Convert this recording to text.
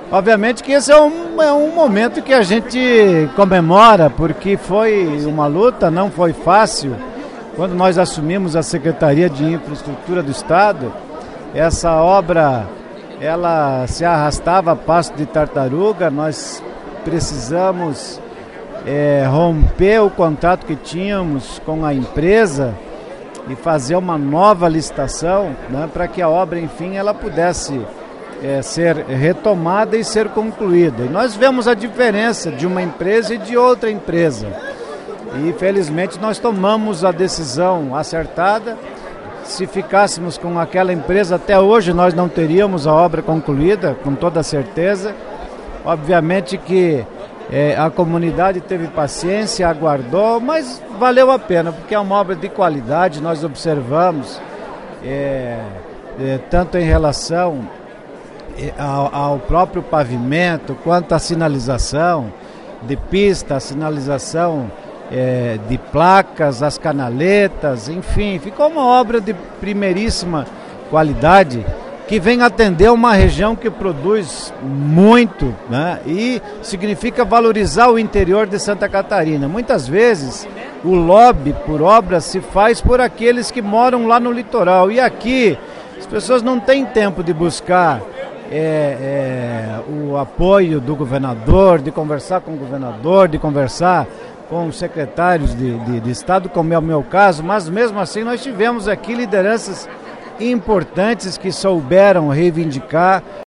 Obviamente que esse é um momento que a gente comemora, porque foi uma luta, não foi fácil. Quando nós assumimos a Secretaria de Infraestrutura do Estado, essa obra ela se arrastava a passo de tartaruga. Nós precisamos romper o contrato que tínhamos com a empresa e fazer uma nova licitação, né, para que a obra, enfim, ela pudesse ser retomada e ser concluída. E nós vemos a diferença de uma empresa e de outra empresa. E felizmente nós tomamos a decisão acertada. Se ficássemos com aquela empresa até hoje, nós não teríamos a obra concluída, com toda certeza. Obviamente que a comunidade teve paciência, aguardou, mas valeu a pena, porque é uma obra de qualidade. Nós observamos, tanto em relação ao próprio pavimento, quanto à sinalização de pista, a sinalização de placas, as canaletas, enfim, ficou uma obra de primeiríssima qualidade, que vem atender uma região que produz muito, né? E significa valorizar o interior de Santa Catarina. Muitas vezes o lobby por obras se faz por aqueles que moram lá no litoral, e aqui as pessoas não têm tempo de buscar o apoio do governador, de conversar com o governador, de conversar com os secretários de Estado, como é o meu caso, mas mesmo assim nós tivemos aqui lideranças importantes que souberam reivindicar